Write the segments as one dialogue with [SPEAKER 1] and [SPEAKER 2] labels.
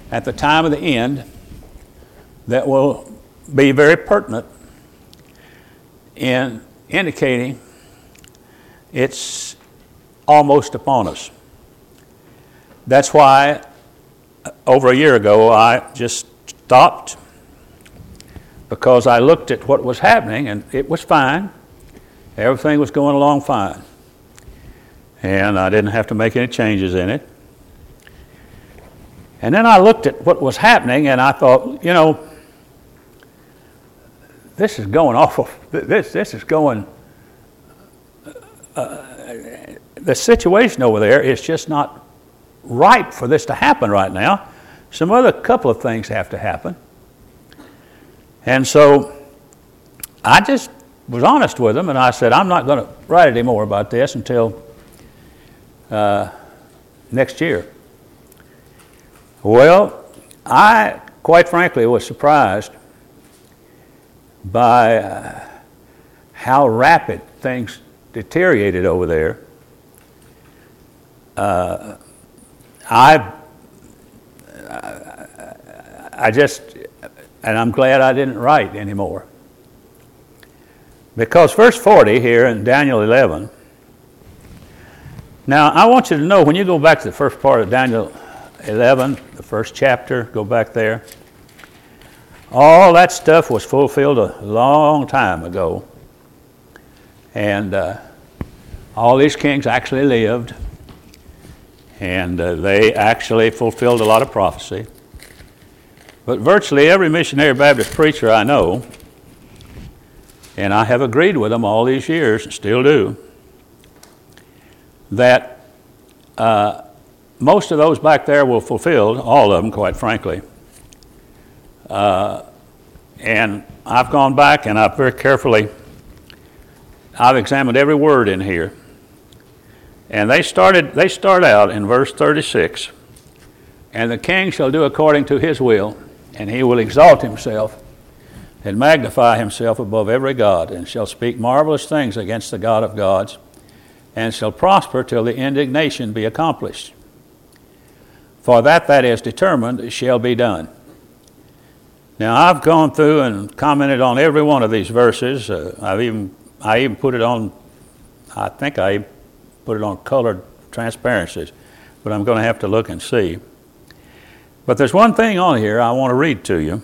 [SPEAKER 1] at the time of the end that will be very pertinent in indicating it's almost upon us. That's why over a year ago I just stopped, because I looked at what was happening and it was fine. Everything was going along fine. And I didn't have to make any changes in it. And then I looked at what was happening and I thought, this is going awful. This is going. The situation over there is just not ripe for this to happen right now. Some other couple of things have to happen. And so I just was honest with them and I said, I'm not going to write any more about this until next year. Well, I quite frankly was surprised by how rapid things deteriorated over there. And I'm glad I didn't write anymore. Because verse 40 here in Daniel 11, now I want you to know, when you go back to the first part of Daniel 11, the first chapter, go back there, all that stuff was fulfilled a long time ago. And all these kings actually lived, and they actually fulfilled a lot of prophecy. But virtually every missionary Baptist preacher I know, and I have agreed with them all these years and still do, that most of those back there were fulfilled, all of them, quite frankly. And I've gone back and I've very carefully, I've examined every word in here. And they start out in verse 36, and the king shall do according to his will, and he will exalt himself and magnify himself above every god, and shall speak marvelous things against the God of gods, and shall prosper till the indignation be accomplished. For that is determined shall be done. Now I've gone through and commented on every one of these verses. I even put it on, I think I put it on colored transparencies, but I'm going to have to look and see. But there's one thing on here I want to read to you,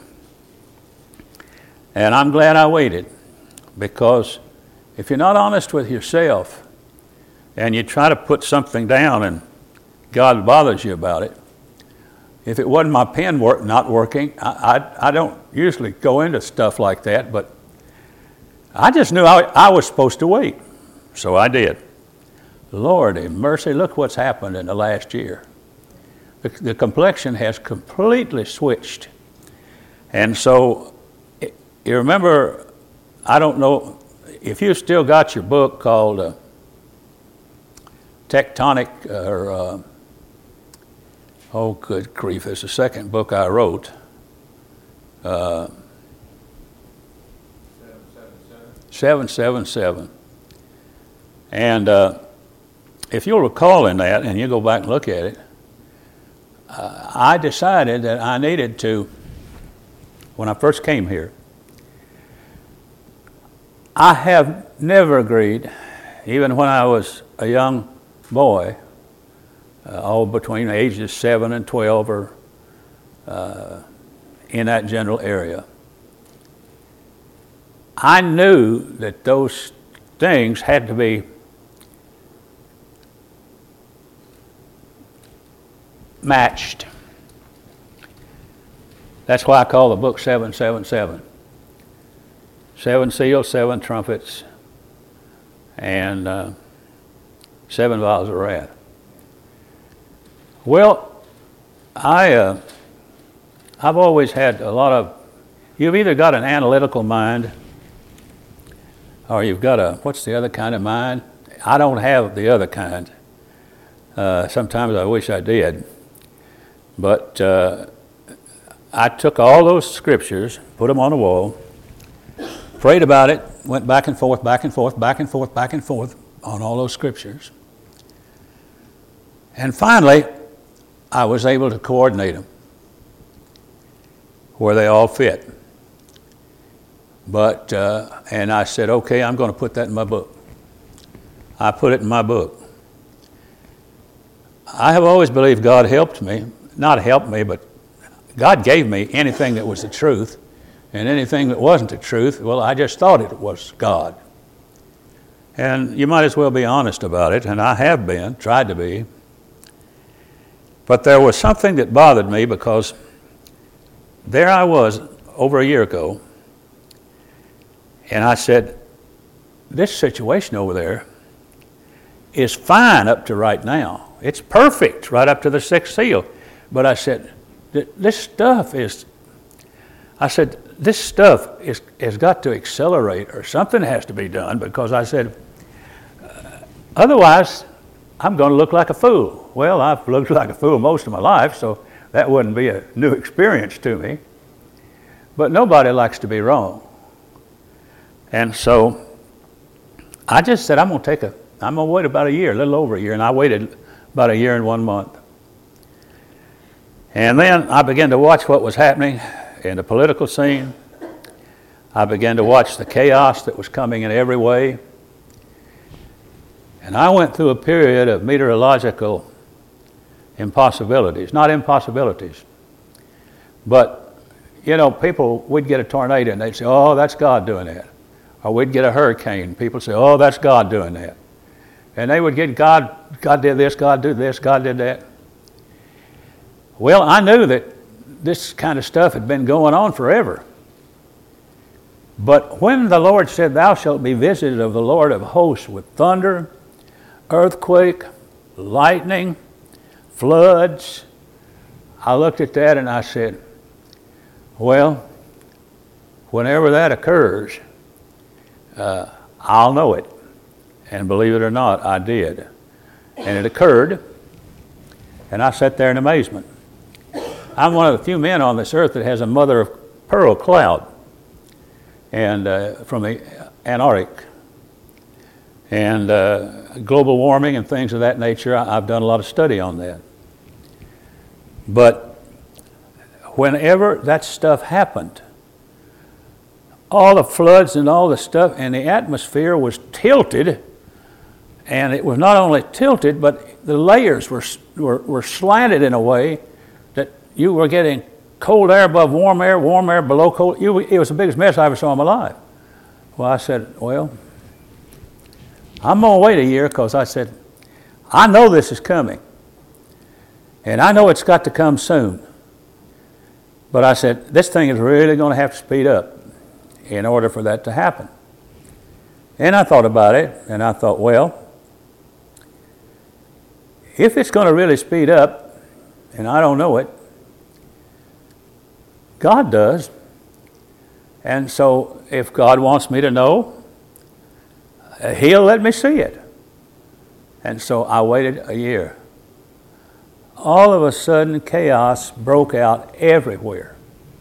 [SPEAKER 1] and I'm glad I waited, because if you're not honest with yourself and you try to put something down and God bothers you about it, if it wasn't my pen not working, I don't usually go into stuff like that, but I just knew I was supposed to wait, so I did. Lord have mercy, look what's happened in the last year. The complexion has completely switched. And so, you remember, I don't know, if you've still got your book called Tectonic, oh good grief, it's the second book I wrote. 777. And if you'll recall in that, and you go back and look at it, I decided that I needed to, when I first came here, I have never agreed, even when I was a young boy, all between the ages 7 and 12 or in that general area. I knew that those things had to be matched. That's why I call the book 777. 7 seals, 7 trumpets, and 7 vials of wrath. Well, I've always had a lot of, you've either got an analytical mind or you've got what's the other kind of mind? I don't have the other kind. Sometimes I wish I did. But I took all those scriptures, put them on the wall, prayed about it, went back and forth, back and forth, back and forth, back and forth on all those scriptures. And finally, I was able to coordinate them. where they all fit. But, and I said, okay, I'm going to put that in my book. I put it in my book. I have always believed God helped me. Not helped me, but God gave me anything that was the truth. And anything that wasn't the truth, well, I just thought it was God. And you might as well be honest about it, and I have been, tried to be. But there was something that bothered me, because there I was over a year ago, and I said, this situation over there is fine up to right now. It's perfect right up to the sixth seal. But I said, this stuff has got to accelerate, or something has to be done, because I said, otherwise I'm going to look like a fool. Well, I've looked like a fool most of my life, so that wouldn't be a new experience to me. But nobody likes to be wrong. And so I just said, I'm going to wait about a year, a little over a year, and I waited about a year and 1 month. And then I began to watch what was happening in the political scene. I began to watch the chaos that was coming in every way. And I went through a period of meteorological impossibilities, not impossibilities. But, you know, we'd get a tornado and they'd say, oh, that's God doing that. Or we'd get a hurricane. People say, oh, that's God doing that. And they would get God did this, God did this, God did that. Well, I knew that this kind of stuff had been going on forever. But when the Lord said, thou shalt be visited of the Lord of hosts with thunder, earthquake, lightning, floods, I looked at that and I said, well, whenever that occurs, I'll know it. And believe it or not, I did. And it occurred, and I sat there in amazement. I'm one of the few men on this earth that has a mother of pearl cloud, and from the Antarctic. And global warming and things of that nature, I've done a lot of study on that. But whenever that stuff happened, all the floods and all the stuff, and the atmosphere was tilted, and it was not only tilted, but the layers were slanted in a way that you were getting cold air above warm air below cold. It was the biggest mess I ever saw in my life. Well, I said, well, I'm going to wait a year, because I said, I know this is coming. And I know it's got to come soon. But I said, this thing is really going to have to speed up in order for that to happen. And I thought about it, and I thought, well, if it's going to really speed up, and I don't know it, God does. And so if God wants me to know, He'll let me see it. And so I waited a year. All of a sudden, chaos broke out everywhere.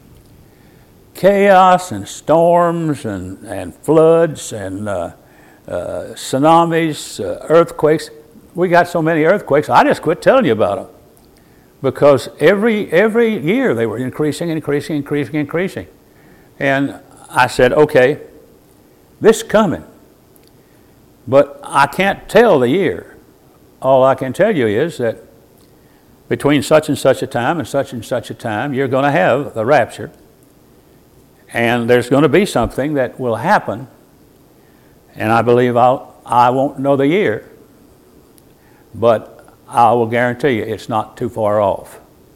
[SPEAKER 1] Chaos and storms and floods and tsunamis, earthquakes. We got so many earthquakes, I just quit telling you about them. Because every year they were increasing. And I said, okay, this is coming. But I can't tell the year. All I can tell you is that between such and such a time and such a time, you're going to have the rapture. And there's going to be something that will happen. And I believe I won't know the year. But I will guarantee you it's not too far off.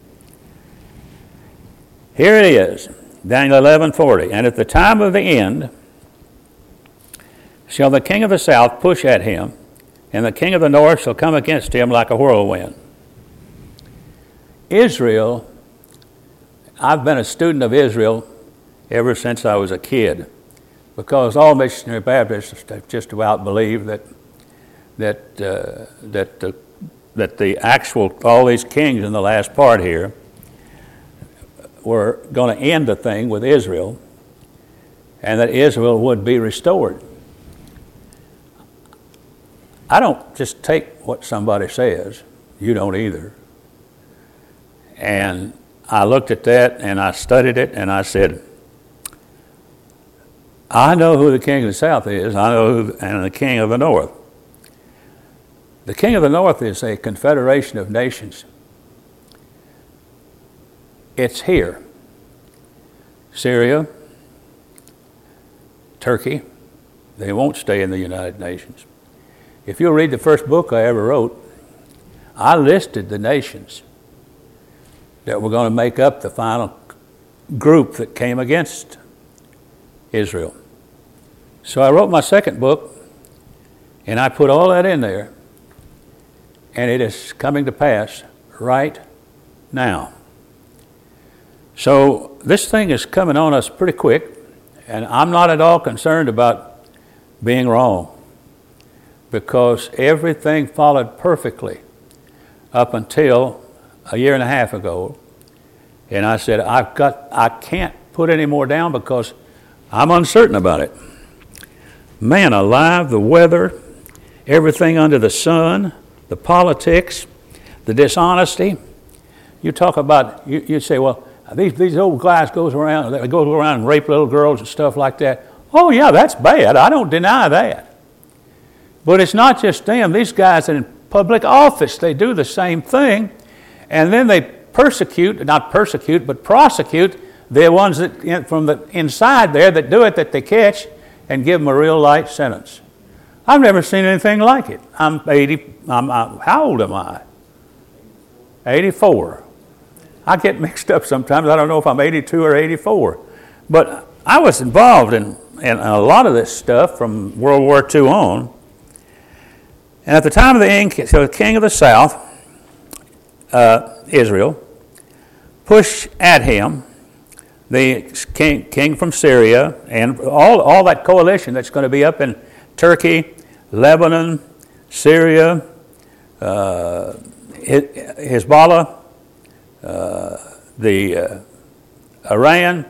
[SPEAKER 1] Here it is, Daniel 11:40. And at the time of the end shall the king of the south push at him, and the king of the north shall come against him like a whirlwind. Israel, I've been a student of Israel ever since I was a kid, because all missionary Baptists just about believe that the actual, all these kings in the last part here were going to end the thing with Israel, and that Israel would be restored. I don't just take what somebody says. You don't either. And I looked at that and I studied it and I said, I know who the king of the south is. I know who, and the king of the north. The king of the north is a confederation of nations. It's here. Syria, Turkey, they won't stay in the United Nations. If you'll read the first book I ever wrote, I listed the nations that were going to make up the final group that came against Israel. So I wrote my second book, and I put all that in there, and it is coming to pass right now. So this thing is coming on us pretty quick, and I'm not at all concerned about being wrong, because everything followed perfectly up until a year and a half ago. And I said, I can't put any more down because I'm uncertain about it. Man alive, the weather, everything under the sun, the politics, the dishonesty. You talk about, you say, well, these old guys they go around and rape little girls and stuff like that. Oh yeah, that's bad. I don't deny that. But it's not just them. These guys in public office, they do the same thing. And then they prosecute the ones that from the inside there that do it, that they catch, and give them a real light sentence. I've never seen anything like it. How old am I? 84. I get mixed up sometimes. I don't know if I'm 82 or 84. But I was involved in a lot of this stuff from World War II on. And at the time of the king of the south, Israel, pushed at him the king from Syria and all that coalition that's going to be up in Turkey, Lebanon, Syria, Hezbollah, the Iran,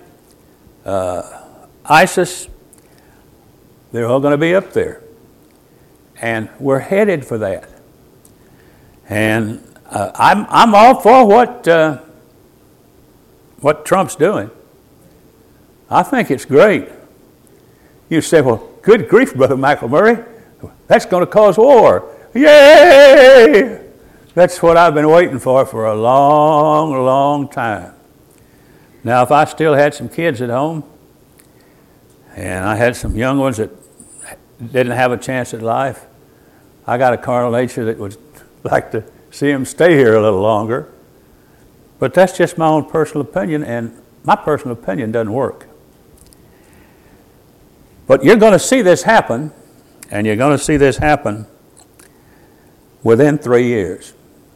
[SPEAKER 1] ISIS. They're all going to be up there. And we're headed for that. And I'm all for what Trump's doing. I think it's great. You say, well, good grief, Brother McElmurray, that's going to cause war. Yay! That's what I've been waiting for a long, long time. Now, if I still had some kids at home, and I had some young ones that didn't have a chance at life, I got a carnal nature that would like to see them stay here a little longer. But that's just my own personal opinion, and my personal opinion doesn't work. But you're going to see this happen, and you're going to see this happen within 3 years.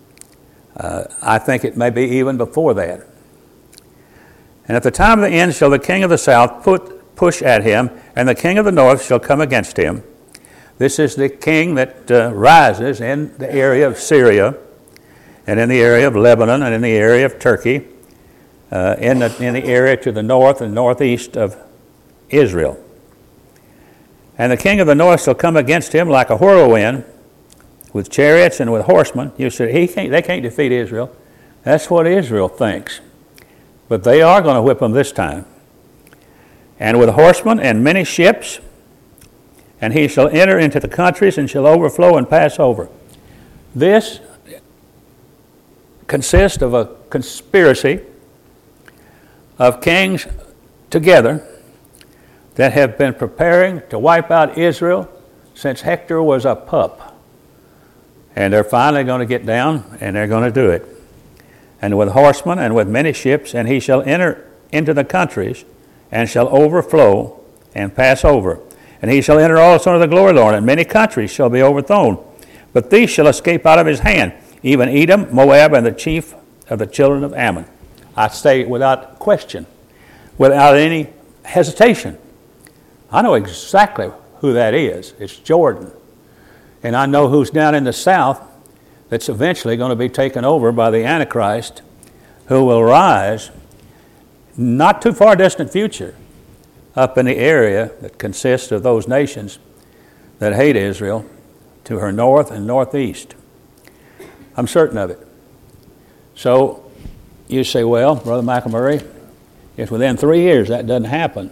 [SPEAKER 1] I think it may be even before that. And at the time of the end shall the king of the south push at him, and the king of the north shall come against him. This is the king that rises in the area of Syria, and in the area of Lebanon, and in the area of Turkey, in the area to the north and northeast of Israel. And the king of the north shall come against him like a whirlwind, with chariots and with horsemen. You say, they can't defeat Israel. That's what Israel thinks. But they are going to whip them this time. And with horsemen and many ships, and he shall enter into the countries and shall overflow and pass over. This consists of a conspiracy of kings together that have been preparing to wipe out Israel since Hector was a pup. And they're finally going to get down, and they're going to do it. And with horsemen and with many ships, and he shall enter into the countries and shall overflow and pass over. And he shall enter also into the glory of the Lord, and many countries shall be overthrown. But these shall escape out of his hand, even Edom, Moab, and the chief of the children of Ammon. I say without question, without any hesitation. I know exactly who that is. It's Jordan. And I know who's down in the south that's eventually going to be taken over by the Antichrist, who will rise not too far distant future up in the area that consists of those nations that hate Israel to her north and northeast. I'm certain of it. So you say, well, Brother McElmurray, if within 3 years that doesn't happen,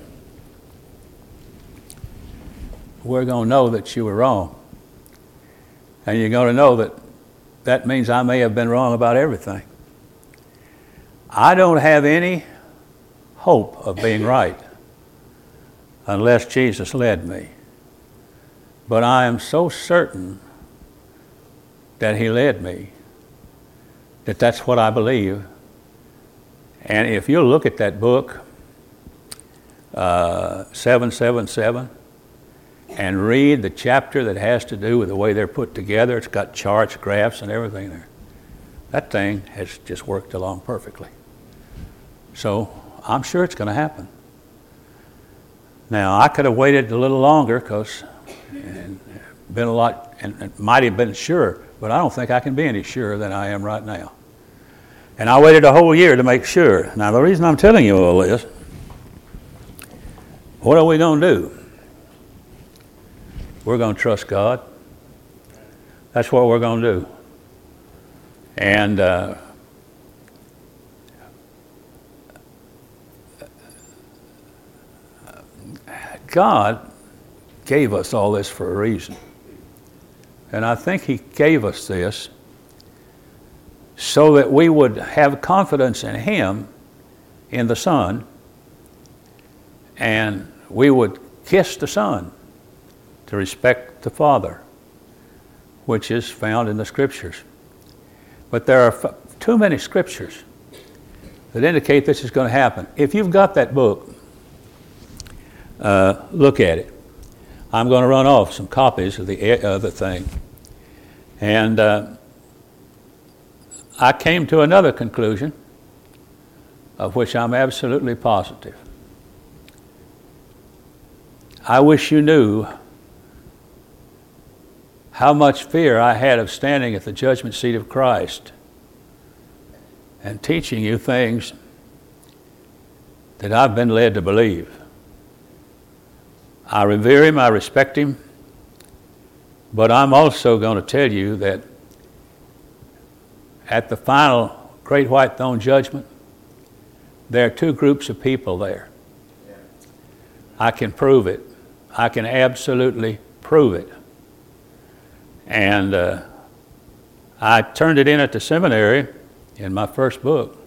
[SPEAKER 1] we're going to know that you were wrong. And you're going to know that that means I may have been wrong about everything. I don't have any hope of being right unless Jesus led me. But I am so certain that he led me that that's what I believe. And if you look at that book, 777, and read the chapter that has to do with the way they're put together, it's got charts, graphs, and everything there. That thing has just worked along perfectly. So I'm sure it's going to happen. Now, I could have waited a little longer because been a lot, and might have been sure, but I don't think I can be any surer than I am right now. And I waited a whole year to make sure. Now, the reason I'm telling you all this, what are we going to do? We're going to trust God. That's what we're going to do. And God gave us all this for a reason. And I think he gave us this so that we would have confidence in him, in the Son, and we would kiss the Son to respect the Father, which is found in the Scriptures. But there are too many Scriptures that indicate this is going to happen. If you've got that book, look at it. I'm going to run off some copies of the thing. And I came to another conclusion of which I'm absolutely positive. I wish you knew how much fear I had of standing at the judgment seat of Christ and teaching you things that I've been led to believe. I revere him, I respect him, but I'm also going to tell you that at the final great white throne judgment, there are two groups of people there. I can prove it. I can absolutely prove it. And I turned it in at the seminary in my first book,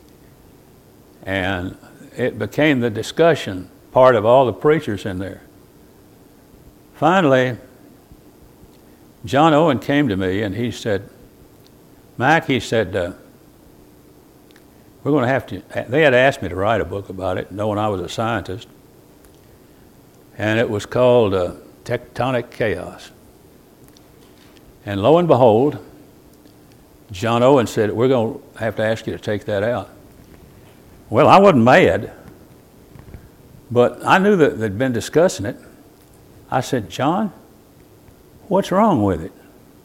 [SPEAKER 1] and it became the discussion part of all the preachers in there. Finally, John Owen came to me and he said, Mac, he said, we're going to have to, they had asked me to write a book about it, knowing I was a scientist, and it was called Tectonic Chaos. And lo and behold, John Owen said, we're going to have to ask you to take that out. Well, I wasn't mad, but I knew that they'd been discussing it. I said, John, what's wrong with it?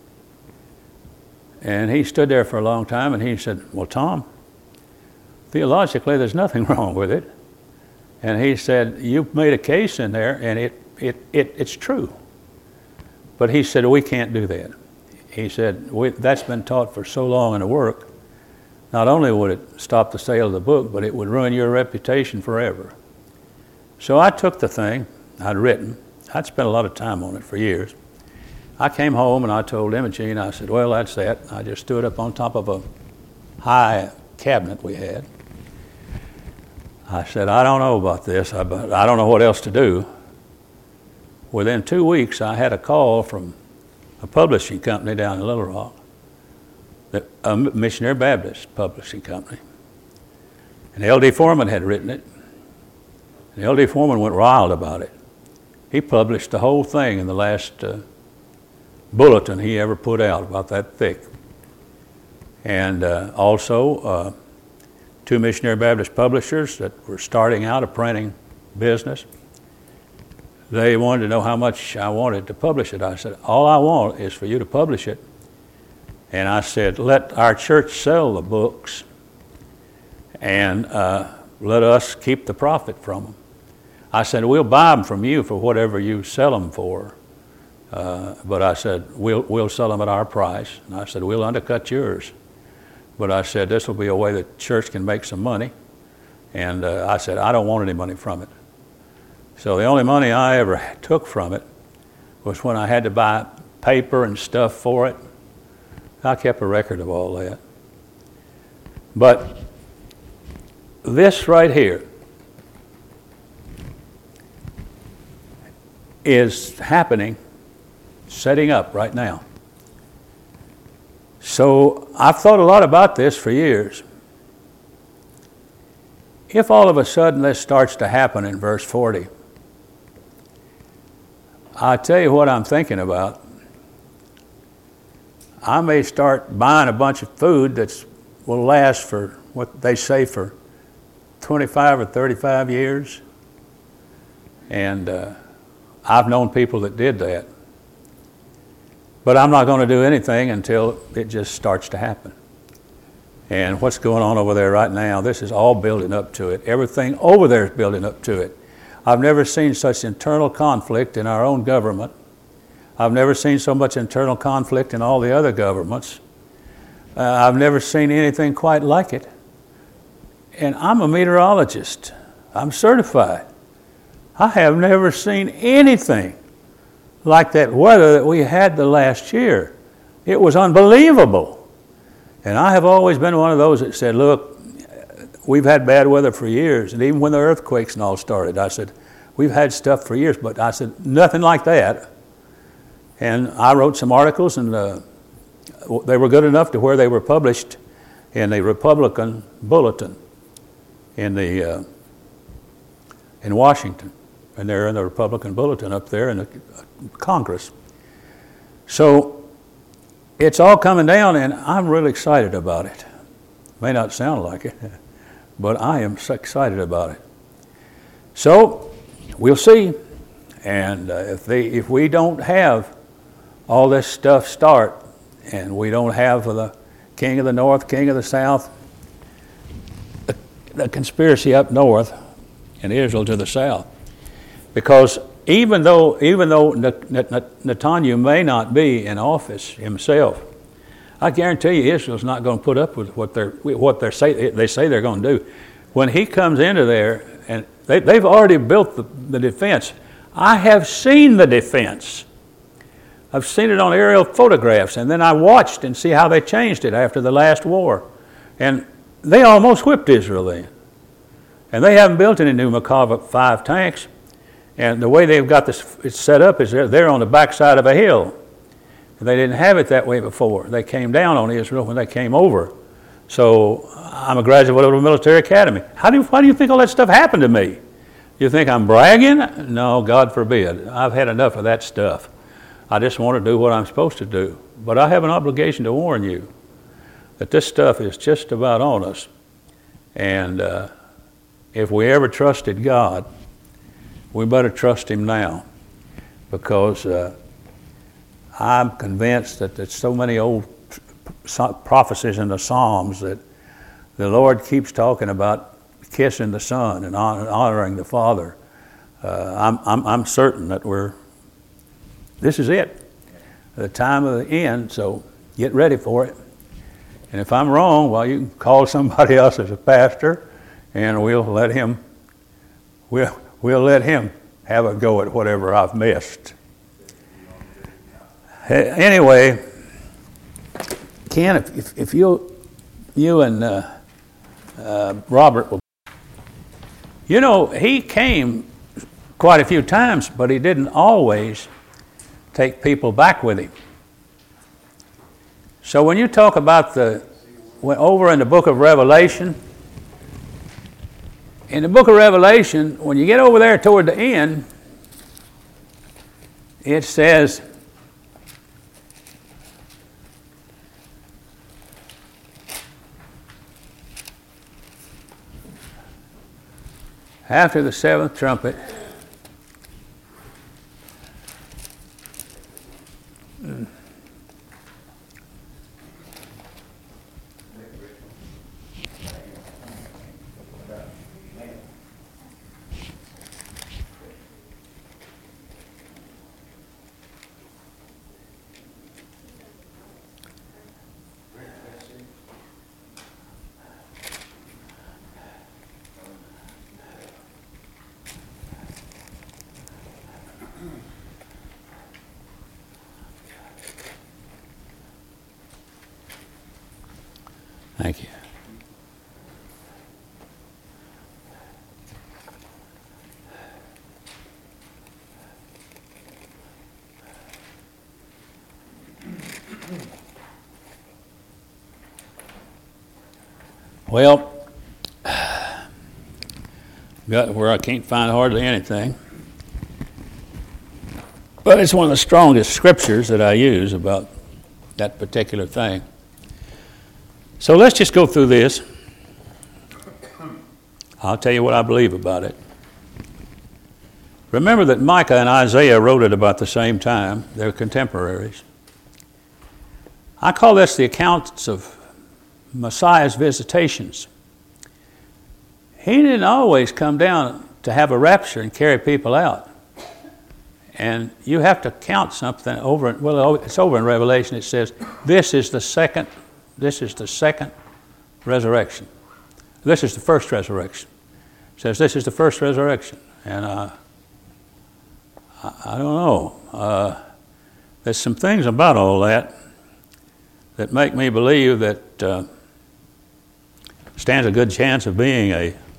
[SPEAKER 1] And he stood there for a long time and he said, well, Tom, theologically there's nothing wrong with it. And he said, you've made a case in there and it's true. But he said, we can't do that. He said, that's been taught for so long in the work, not only would it stop the sale of the book, but it would ruin your reputation forever. So I took the thing I'd written. I'd spent a lot of time on it for years. I came home and I told Imogene, I said, well, that's that. I just stood up on top of a high cabinet we had. I said, I don't know about this, but I don't know what else to do. Within 2 weeks, I had a call from a publishing company down in Little Rock, a Missionary Baptist publishing company. And L.D. Foreman had written it. And L.D. Foreman went wild about it. He published the whole thing in the last bulletin he ever put out, about that thick. And also 2 Missionary Baptist publishers that were starting out a printing business. They wanted to know how much I wanted to publish it. I said, all I want is for you to publish it. And I said, let our church sell the books and let us keep the profit from them. I said, we'll buy them from you for whatever you sell them for. But I said, we'll sell them at our price. And I said, we'll undercut yours. But I said, this will be a way the church can make some money. And I said, I don't want any money from it. So the only money I ever took from it was when I had to buy paper and stuff for it. I kept a record of all that. But this right here is happening, setting up right now. So I've thought a lot about this for years. If all of a sudden this starts to happen in verse 40, I'll tell you what I'm thinking about. I may start buying a bunch of food that will last for what they say for 25 or 35 years. And I've known people that did that. But I'm not going to do anything until it just starts to happen. And what's going on over there right now, this is all building up to it. Everything over there is building up to it. I've never seen such internal conflict in our own government. I've never seen so much internal conflict in all the other governments. I've never seen anything quite like it. And I'm a meteorologist. I'm certified. I have never seen anything like that weather that we had the last year. It was unbelievable. And I have always been one of those that said, look, we've had bad weather for years. And even when the earthquakes and all started, I said, we've had stuff for years. But I said, nothing like that. And I wrote some articles, and they were good enough to where they were published in the Republican Bulletin in Washington. And they're in the Republican Bulletin up there in the Congress. So it's all coming down, and I'm really excited about it. May not sound like it, but I am so excited about it. So we'll see. And if we don't have all this stuff start, and we don't have the king of the north, king of the south, the conspiracy up north, and Israel to the south, because even though Netanyahu may not be in office himself, I guarantee you Israel's not going to put up with what they say they're going to do. When he comes into there, and they've already built the defense. I have seen the defense. I've seen it on aerial photographs, and then I watched and see how they changed it after the last war. And they almost whipped Israel then. And they haven't built any new Merkava 5 tanks. And the way they've got this it's set up is they're on the backside of a hill. And they didn't have it that way before. They came down on Israel when they came over. So I'm a graduate of a military academy. Why do you think all that stuff happened to me? You think I'm bragging? No, God forbid. I've had enough of that stuff. I just want to do what I'm supposed to do. But I have an obligation to warn you that this stuff is just about on us. And if we ever trusted God, we better trust Him now, because I'm convinced that there's so many old prophecies in the Psalms that the Lord keeps talking about kissing the Son and honoring the Father. I'm certain that this is it, the time of the end, so get ready for it. And if I'm wrong, well, you can call somebody else as a pastor, and we'll let him have a go at whatever I've missed. Anyway, Ken, if you and Robert will, he came quite a few times, but he didn't always take people back with him. So when you talk about over in the book of Revelation, when you get over there toward the end, it says, after the seventh trumpet, Thank you. Well, got where I can't find hardly anything. But it's one of the strongest scriptures that I use about that particular thing. So let's just go through this. I'll tell you what I believe about it. Remember that Micah and Isaiah wrote it about the same time. They're contemporaries. I call this the accounts of Messiah's visitations. He didn't always come down to have a rapture and carry people out. And you have to count something over. Well, it's over in Revelation. It says, this is the second resurrection. This is the first resurrection. It says this is the first resurrection. And I don't know. There's some things about all that make me believe that stands a good chance of being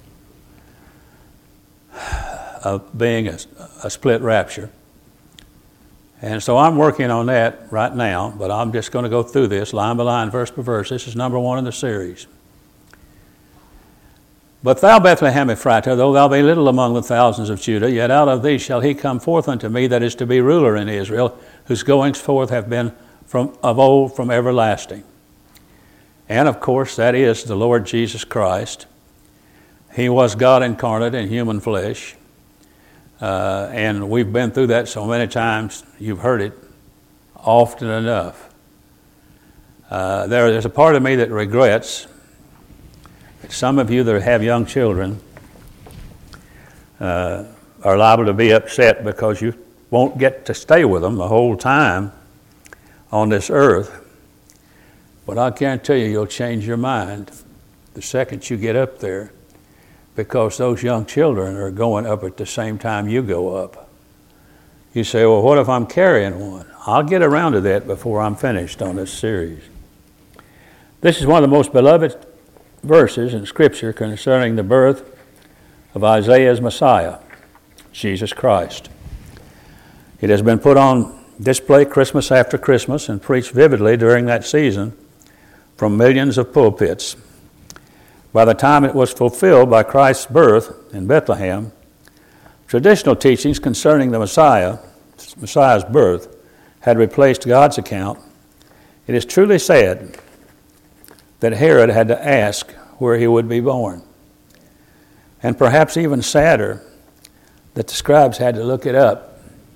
[SPEAKER 1] a split rapture. And so I'm working on that right now, but I'm just going to go through this line by line, verse by verse. This is number 1 in the series. But thou, Bethlehem Ephratah, though thou be little among the thousands of Judah, yet out of thee shall he come forth unto me that is to be ruler in Israel, whose goings forth have been of old, from everlasting. And of course, that is the Lord Jesus Christ. He was God incarnate in human flesh. And we've been through that so many times, you've heard it often enough. There's a part of me that regrets that some of you that have young children are liable to be upset because you won't get to stay with them the whole time on this earth. But I guarantee you'll change your mind the second you get up there, because those young children are going up at the same time you go up. You say, well, what if I'm carrying one? I'll get around to that before I'm finished on this series. This is one of the most beloved verses in Scripture concerning the birth of Isaiah's Messiah, Jesus Christ. It has been put on display Christmas after Christmas and preached vividly during that season from millions of pulpits. By the time it was fulfilled by Christ's birth in Bethlehem, traditional teachings concerning the Messiah's birth, had replaced God's account. It is truly said that Herod had to ask where he would be born. And perhaps even sadder, that the scribes had to look it up.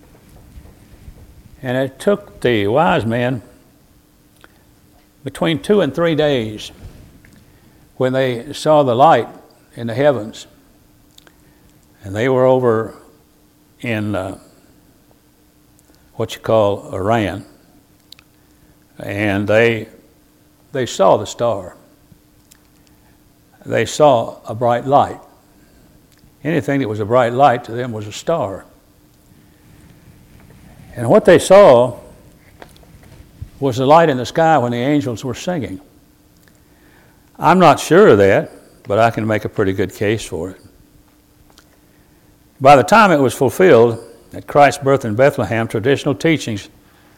[SPEAKER 1] And it took the wise men between 2 and 3 days when they saw the light in the heavens. And they were over in what you call Iran. And they saw the star. They saw a bright light. Anything that was a bright light to them was a star. And what they saw was the light in the sky when the angels were singing. I'm not sure of that, but I can make a pretty good case for it. By the time it was fulfilled at Christ's birth in Bethlehem, traditional teachings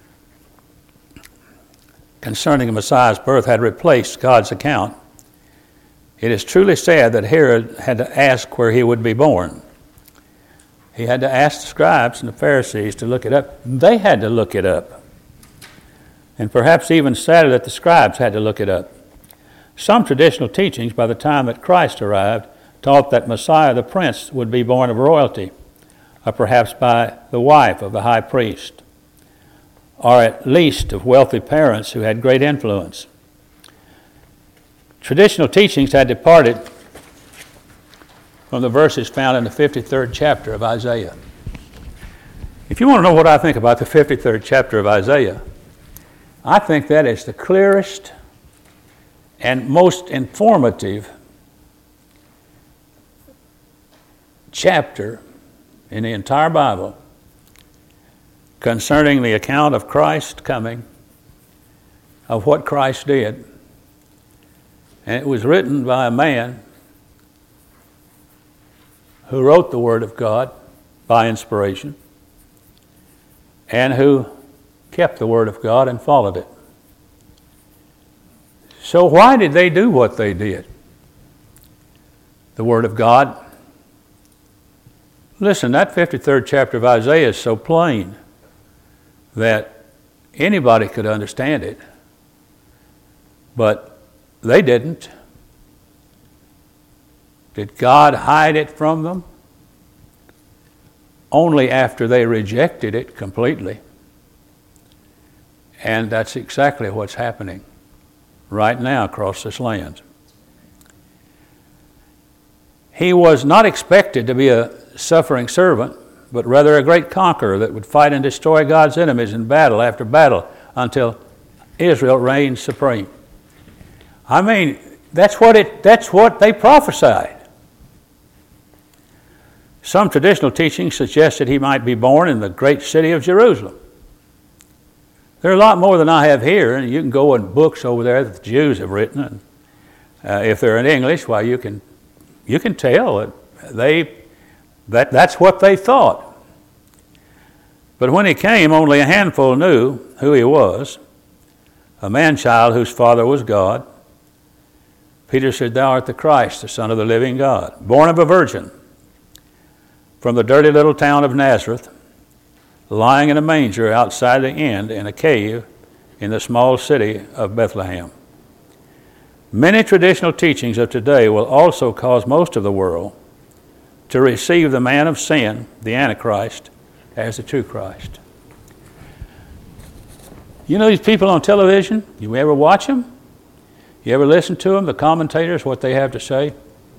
[SPEAKER 1] concerning the Messiah's birth had replaced God's account. It is truly sad that Herod had to ask where he would be born. He had to ask the scribes and the Pharisees to look it up. They had to look it up. And perhaps even sadder that the scribes had to look it up. Some traditional teachings, by the time that Christ arrived, taught that Messiah the Prince would be born of royalty, or perhaps by the wife of the high priest, or at least of wealthy parents who had great influence. Traditional teachings had departed from the verses found in the 53rd chapter of Isaiah. If you want to know what I think about the 53rd chapter of Isaiah, I think that is the clearest and most informative chapter in the entire Bible concerning the account of Christ coming, of what Christ did, And it was written by a man who wrote the Word of God by inspiration and who kept the Word of God and followed it. So why did they do what they did? The Word of God. Listen, that 53rd chapter of Isaiah is so plain that anybody could understand it, but they didn't. Did God hide it from them? Only after they rejected it completely. And that's exactly what's happening right now across this land. He was not expected to be a suffering servant, but rather a great conqueror that would fight and destroy God's enemies in battle after battle until Israel reigned supreme. I mean, that's what they prophesied. Some traditional teachings suggested he might be born in the great city of Jerusalem. There are a lot more than I have here, and you can go in books over there that the Jews have written. And if they're in English, well, you can tell that that's what they thought. But when he came, only a handful knew who he was, a man-child whose father was God. Peter said, "Thou art the Christ, the Son of the living God, born of a virgin, from the dirty little town of Nazareth, lying in a manger outside the inn in a cave in the small city of Bethlehem." Many traditional teachings of today will also cause most of the world to receive the man of sin, the Antichrist, as the true Christ. You know these people on television? You ever watch them? You ever listen to them, the commentators, what they have to say?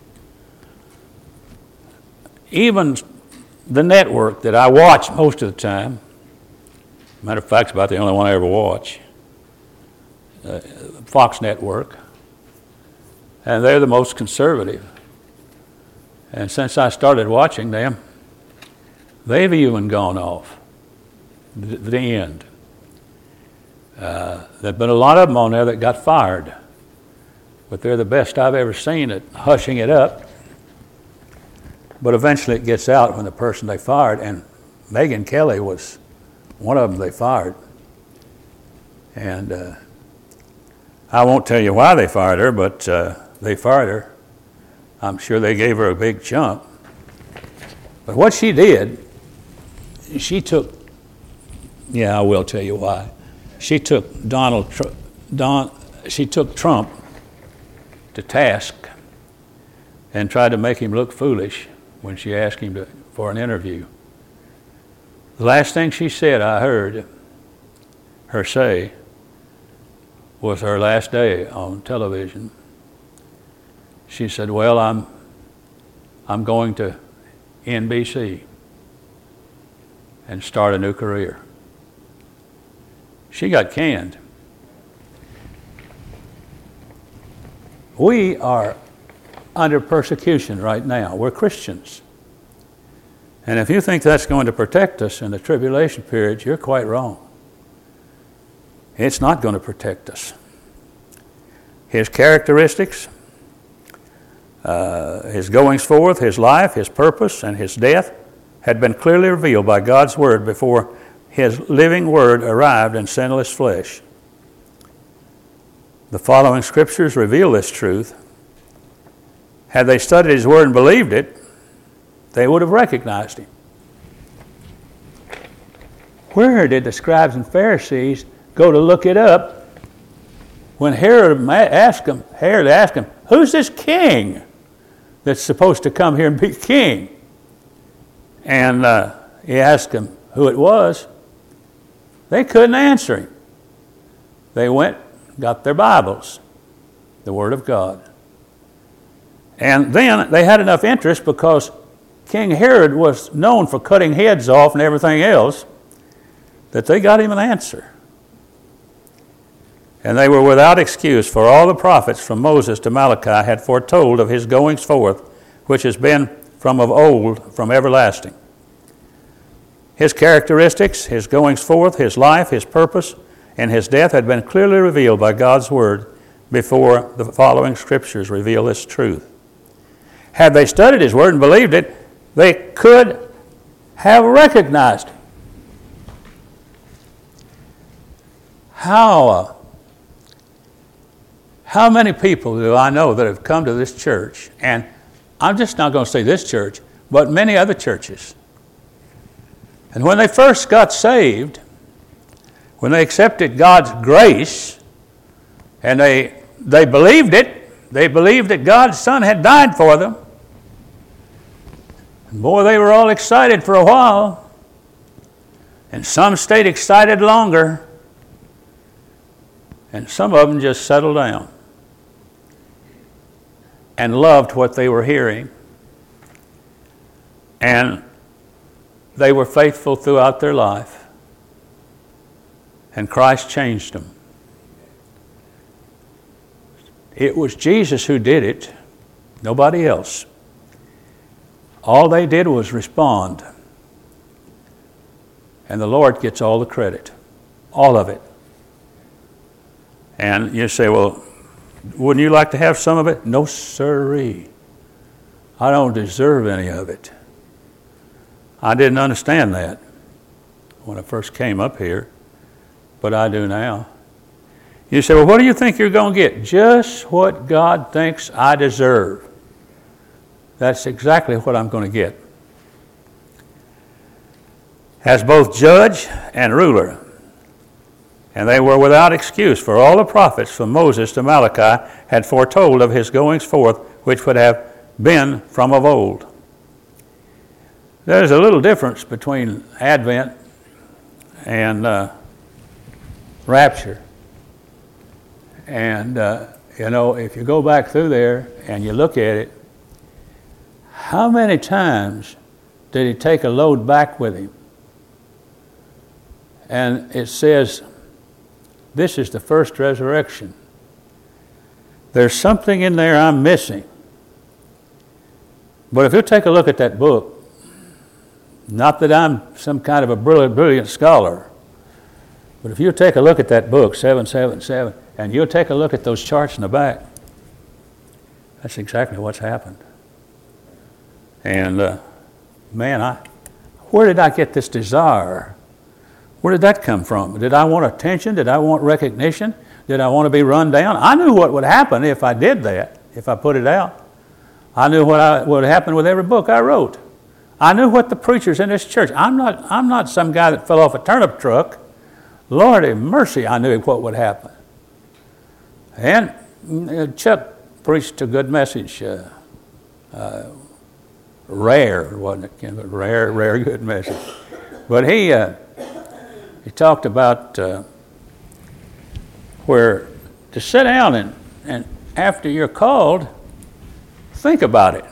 [SPEAKER 1] Even the network that I watch most of the time, matter of fact, it's about the only one I ever watch, Fox Network, and they're the most conservative. And since I started watching them, they've even gone off the end. There have been a lot of them on there that got fired, but they're the best I've ever seen at hushing it up. But eventually it gets out when the person they fired, and Megyn Kelly was one of them they fired. And I won't tell you why they fired her, but they fired her. I'm sure they gave her a big chunk. But what she did, she took, I will tell you why. She took she took Trump to task and tried to make him look foolish when she asked him for an interview. The last thing she said I heard her say was her last day on television. She said, "Well, I'm going to NBC and start a new career." She got canned. We are under persecution right now. We're Christians. And if you think that's going to protect us in the tribulation period, you're quite wrong. It's not going to protect us. His characteristics, his goings forth, his life, his purpose, and his death had been clearly revealed by God's Word before His living Word arrived in sinless flesh. The following scriptures reveal this truth. Had they studied His Word and believed it, they would have recognized Him. Where did the scribes and Pharisees go to look it up when Herod asked him, "Who's this king that's supposed to come here and be king?" And he asked him who it was. They couldn't answer him. They went, got their Bibles, the Word of God. And then they had enough interest because King Herod was known for cutting heads off and everything else that they got him an answer. And they were without excuse, for all the prophets from Moses to Malachi had foretold of his goings forth, which has been from of old, from everlasting. His characteristics, his goings forth, his life, his purpose, and his death had been clearly revealed by God's Word before the following scriptures reveal this truth. Had they studied his word and believed it, they could have recognized him. How many people do I know that have come to this church, and I'm just not going to say this church, but many other churches. And when they first got saved, when they accepted God's grace, and they believed it, they believed that God's Son had died for them. And boy, they were all excited for a while. And some stayed excited longer. And some of them just settled down and loved what they were hearing. And they were faithful throughout their life. And Christ changed them. It was Jesus who did it, nobody else. All they did was respond. And the Lord gets all the credit, all of it. And you say, well, wouldn't you like to have some of it? No, sirree. I don't deserve any of it. I didn't understand that when I first came up here, but I do now. You say, well, what do you think you're going to get? Just what God thinks I deserve. That's exactly what I'm going to get. As both judge and ruler. And they were without excuse, for all the prophets from Moses to Malachi had foretold of his goings forth, which would have been from of old. There's a little difference between Advent and rapture. And, if you go back through there and you look at it, how many times did he take a load back with him? And it says, this is the first resurrection. There's something in there I'm missing. But if you take a look at that book, not that I'm some kind of a brilliant scholar, but if you take a look at that book, 777, and you'll take a look at those charts in the back, that's exactly what's happened. And where did I get this desire? Where did that come from? Did I want attention? Did I want recognition? Did I want to be run down? I knew what would happen if I did that, if I put it out. I knew what would happen with every book I wrote. I knew what the preachers in this church. I'm not some guy that fell off a turnip truck. Lord have mercy, I knew what would happen. And Chuck preached a good message. Rare, wasn't it? Rare good message. But he talked about where to sit down and after you're called, think about it.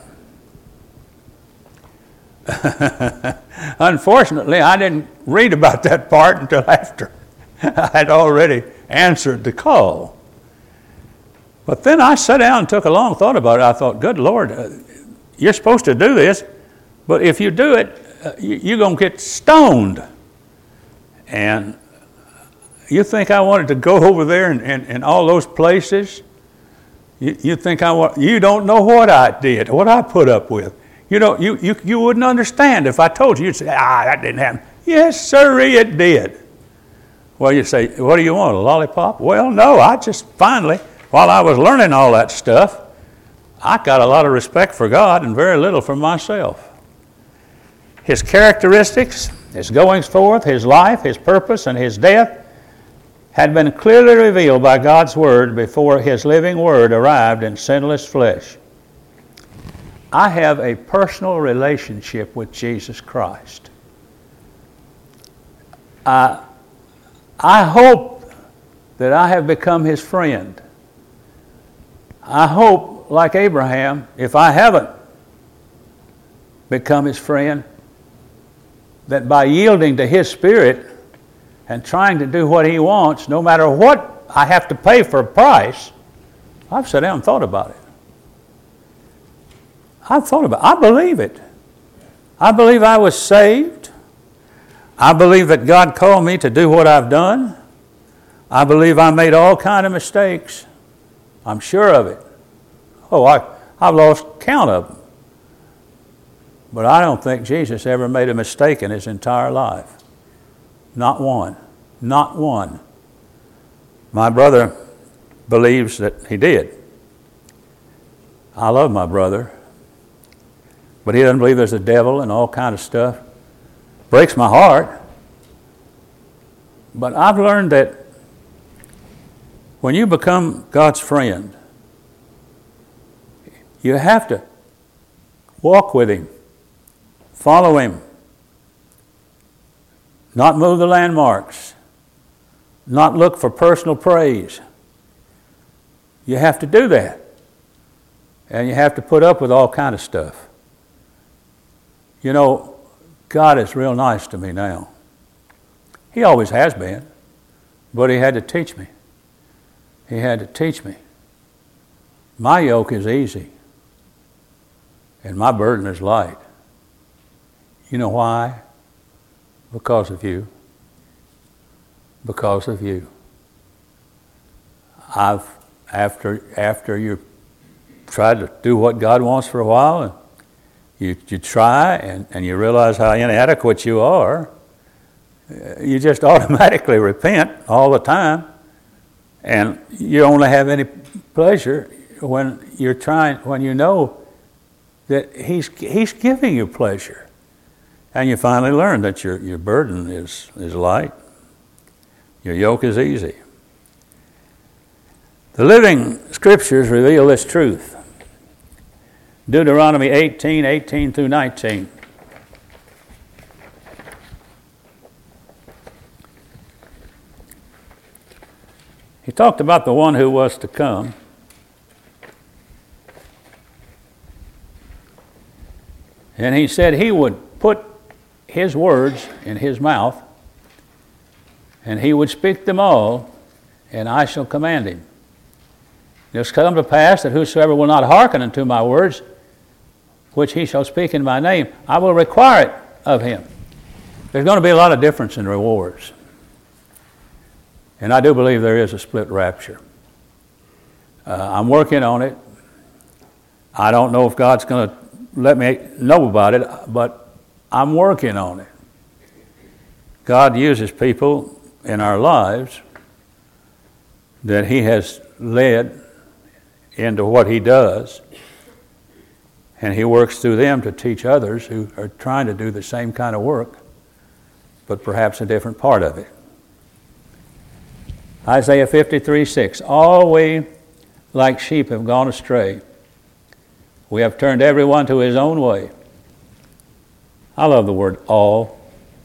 [SPEAKER 1] Unfortunately, I didn't read about that part until after I had already answered the call. But then I sat down and took a long thought about it. I thought, good Lord, you're supposed to do this, but if you do it, you're going to get stoned. And you think I wanted to go over there and all those places? You think you don't know what I did, what I put up with. You wouldn't understand if I told you. You'd say, that didn't happen. Yes, sir, it did. Well, you say, what do you want, a lollipop? Well, no, I just finally, while I was learning all that stuff, I got a lot of respect for God and very little for myself. His characteristics, his goings forth, his life, his purpose, and his death had been clearly revealed by God's Word before His living Word arrived in sinless flesh. I have a personal relationship with Jesus Christ. I hope that I have become His friend. I hope, like Abraham, if I haven't become His friend, that by yielding to His Spirit and trying to do what He wants, no matter what I have to pay for a price, I've sat down and thought about it. I believe it. I believe I was saved. I believe that God called me to do what I've done. I believe I made all kind of mistakes. I'm sure of it. Oh, I've lost count of them. But I don't think Jesus ever made a mistake in his entire life. Not one. Not one. My brother believes that he did. I love my brother. But he doesn't believe there's a devil and all kind of stuff. Breaks my heart. But I've learned that when you become God's friend, you have to walk with him, follow him, not move the landmarks, not look for personal praise. You have to do that. And you have to put up with all kind of stuff. You know, God is real nice to me now. He always has been, but he had to teach me. He had to teach me. My yoke is easy, and my burden is light. You know why? Because of you. Because of you. After you tried to do what God wants for a while, and you try and you realize how inadequate you are, you just automatically repent all the time, and you only have any pleasure when you know that He's giving you pleasure, and you finally learn that your burden is light, your yoke is easy. The Living Scriptures reveal this truth. Deuteronomy 18 through 19. He talked about the one who was to come. And he said he would put his words in his mouth, and he would speak them all, and I shall command him. It shall come to pass that whosoever will not hearken unto my words, which he shall speak in my name, I will require it of him. There's going to be a lot of difference in rewards. And I do believe there is a split rapture. I'm working on it. I don't know if God's going to let me know about it, but I'm working on it. God uses people in our lives that He has led into what He does, and He works through them to teach others who are trying to do the same kind of work, but perhaps a different part of it. Isaiah 53:6, all we like sheep have gone astray. We have turned everyone to his own way. I love the word all.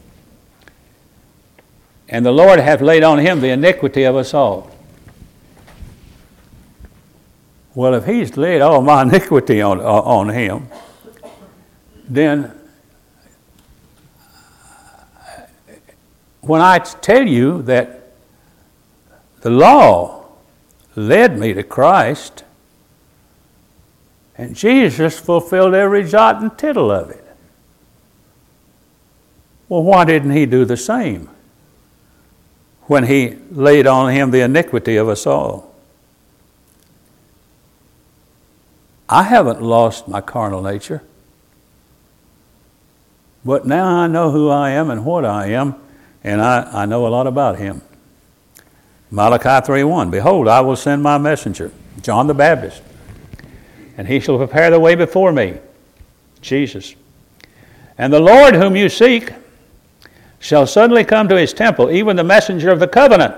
[SPEAKER 1] And the Lord hath laid on him the iniquity of us all. Well, if He's laid all my iniquity on him, then when I tell you that the law led me to Christ, and Jesus fulfilled every jot and tittle of it. Well, why didn't He do the same when He laid on Him the iniquity of us all? I haven't lost my carnal nature, but now I know who I am and what I am, and I know a lot about Him. Malachi 3:1, behold, I will send my messenger, John the Baptist, and he shall prepare the way before me, Jesus. And the Lord whom you seek shall suddenly come to His temple, even the messenger of the covenant.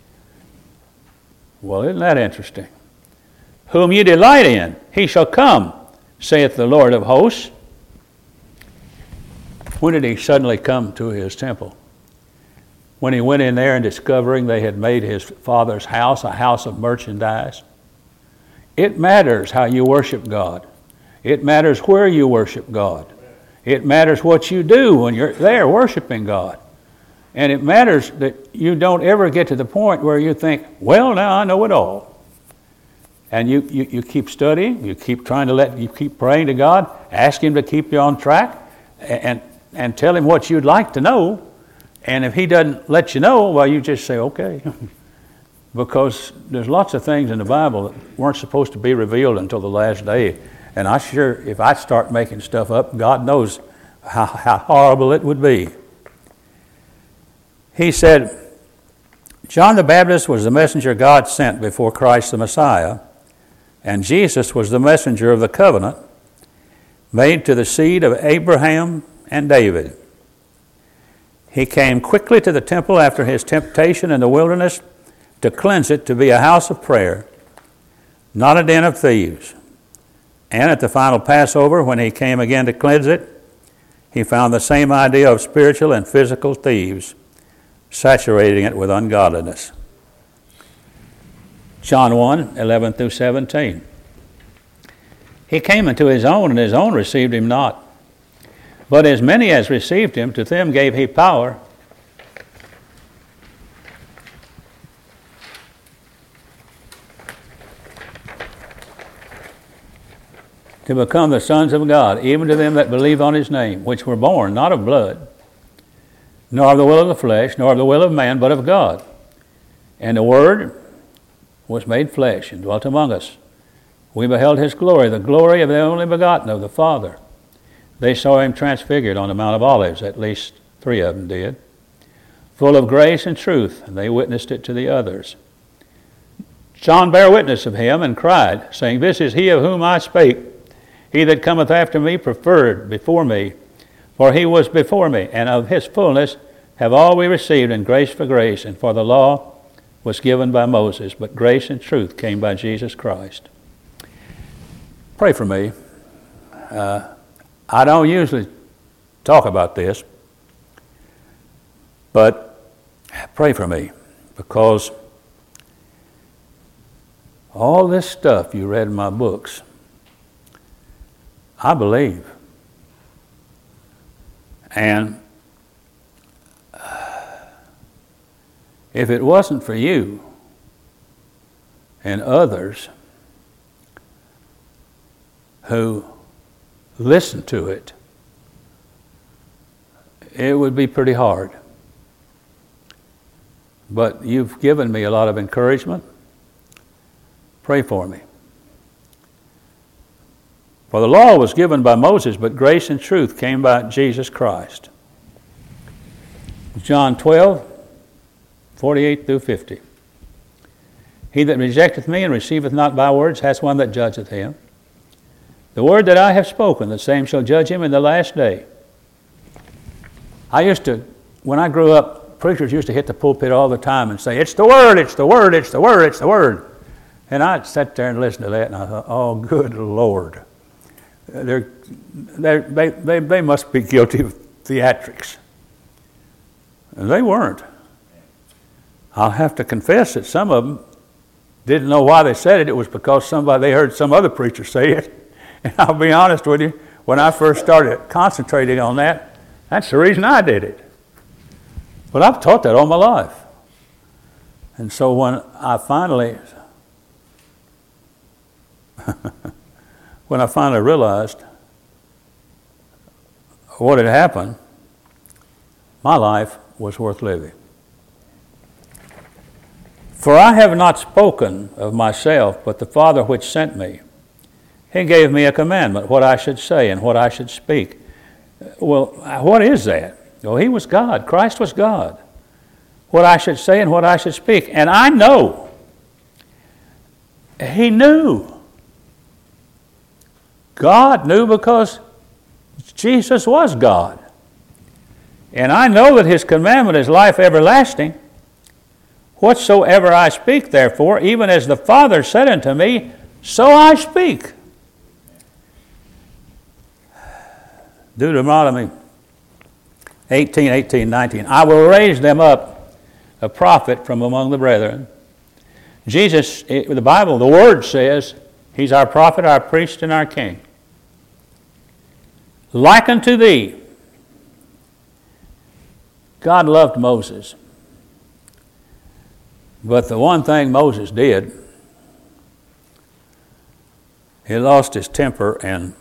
[SPEAKER 1] Well, isn't that interesting? Whom you delight in, He shall come, saith the Lord of hosts. When did He suddenly come to His temple? When He went in there and discovering they had made His Father's house a house of merchandise. It matters how you worship God. It matters where you worship God. It matters what you do when you're there worshiping God. And it matters that you don't ever get to the point where you think, well, now I know it all. And you keep studying, you keep praying to God, ask Him to keep you on track, and tell Him what you'd like to know. And if He doesn't let you know, well, you just say, okay. because there's lots of things in the Bible that weren't supposed to be revealed until the last day. And I sure, if I start making stuff up, God knows how horrible it would be. He said, John the Baptist was the messenger God sent before Christ the Messiah, and Jesus was the messenger of the covenant made to the seed of Abraham and David. He came quickly to the temple after his temptation in the wilderness to cleanse it to be a house of prayer, not a den of thieves. And at the final Passover, when he came again to cleanse it, he found the same idea of spiritual and physical thieves, saturating it with ungodliness. John 1, 11 through 17. He came into his own, and his own received him not. But as many as received him, to them gave he power to become the sons of God, even to them that believe on his name, which were born not of blood, nor of the will of the flesh, nor of the will of man, but of God. And the Word was made flesh and dwelt among us. We beheld his glory, the glory of the only begotten of the Father. They saw him transfigured on the Mount of Olives, at least 3 of them did, full of grace and truth, and they witnessed it to the others. John bare witness of him and cried, saying, This is he of whom I spake. He that cometh after me preferred before me, for he was before me, and of his fullness have all we received, and grace for grace. And for the law was given by Moses, but grace and truth came by Jesus Christ. Pray for me. I don't usually talk about this, but pray for me, because all this stuff you read in my books, I believe. And if it wasn't for you and others who listened to it, it would be pretty hard. But you've given me a lot of encouragement. Pray for me. For the law was given by Moses, but grace and truth came by Jesus Christ. John 12, 48 through 50. He that rejecteth me and receiveth not my words hath one that judgeth him. The word that I have spoken, the same shall judge him in the last day. When I grew up, preachers used to hit the pulpit all the time and say, It's the word, it's the word, it's the word, it's the word. And I'd sit there and listen to that, and I thought, oh, good Lord. They must be guilty of theatrics. And they weren't. I'll have to confess that some of them didn't know why they said it. It was because they heard some other preacher say it. And I'll be honest with you, when I first started concentrating on that, that's the reason I did it. But I've taught that all my life. And so when I finally realized what had happened, my life was worth living. For I have not spoken of myself, but the Father which sent me. He gave me a commandment, what I should say and what I should speak. Well, what is that? Well, he was God. Christ was God. What I should say and what I should speak. And I know. He knew. God knew because Jesus was God. And I know that his commandment is life everlasting. Whatsoever I speak, therefore, even as the Father said unto me, so I speak. Deuteronomy 18, 19. I will raise them up a prophet from among the brethren. Jesus, the Bible, the Word says, he's our prophet, our priest, and our king. Like unto thee. God loved Moses. But the one thing Moses did, he lost his temper, and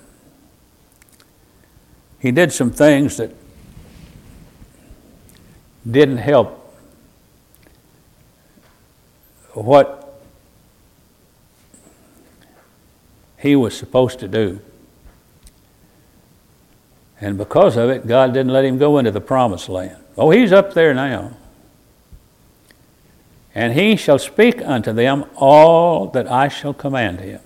[SPEAKER 1] he did some things that didn't help what he was supposed to do. And because of it, God didn't let him go into the promised land. Oh, he's up there now. And he shall speak unto them all that I shall command him.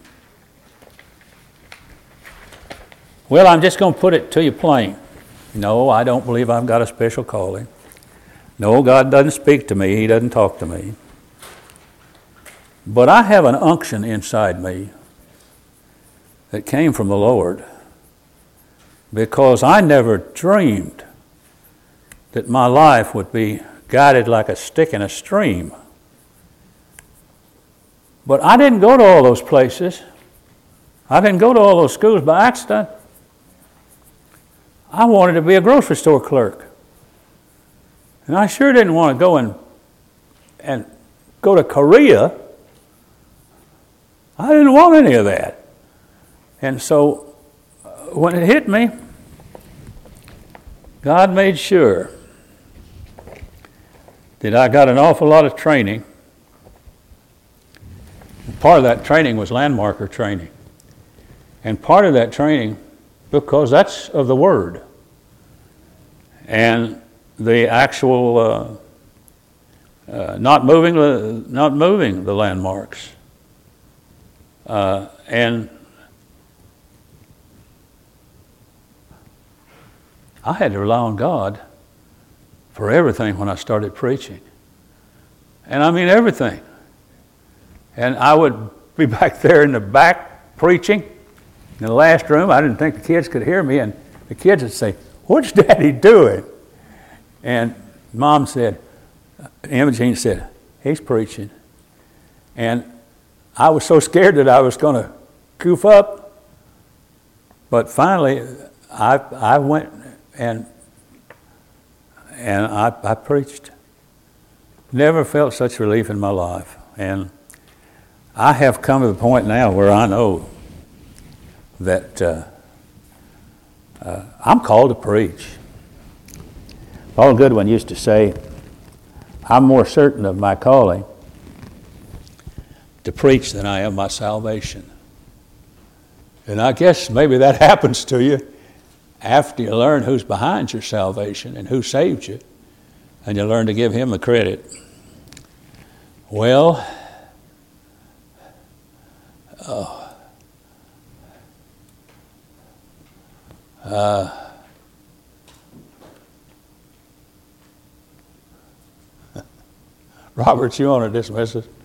[SPEAKER 1] Well, I'm just going to put it to you plain. No, I don't believe I've got a special calling. No, God doesn't speak to me. He doesn't talk to me. But I have an unction inside me that came from the Lord, because I never dreamed that my life would be guided like a stick in a stream. But I didn't go to all those places. I didn't go to all those schools by accident. I wanted to be a grocery store clerk. And I sure didn't want to go and go to Korea. I didn't want any of that. And so when it hit me, God made sure that I got an awful lot of training. Part of that training was landmarker training. And part of that training, because that's of the Word. And the actual not moving the landmarks. And I had to rely on God for everything when I started preaching. And I mean everything. And I would be back there in the back preaching in the last room. I didn't think the kids could hear me, and the kids would say, "What's Daddy doing?" And Mom said, Imogene said, "He's preaching." And I was so scared that I was going to goof up. But finally, I went and I preached. Never felt such relief in my life. And I have come to the point now where I know that I'm called to preach. Paul Goodwin used to say, "I'm more certain of my calling to preach than I am my salvation." And I guess maybe that happens to you after you learn who's behind your salvation and who saved you, and you learn to give him the credit. Well, Robert, you want to dismiss us?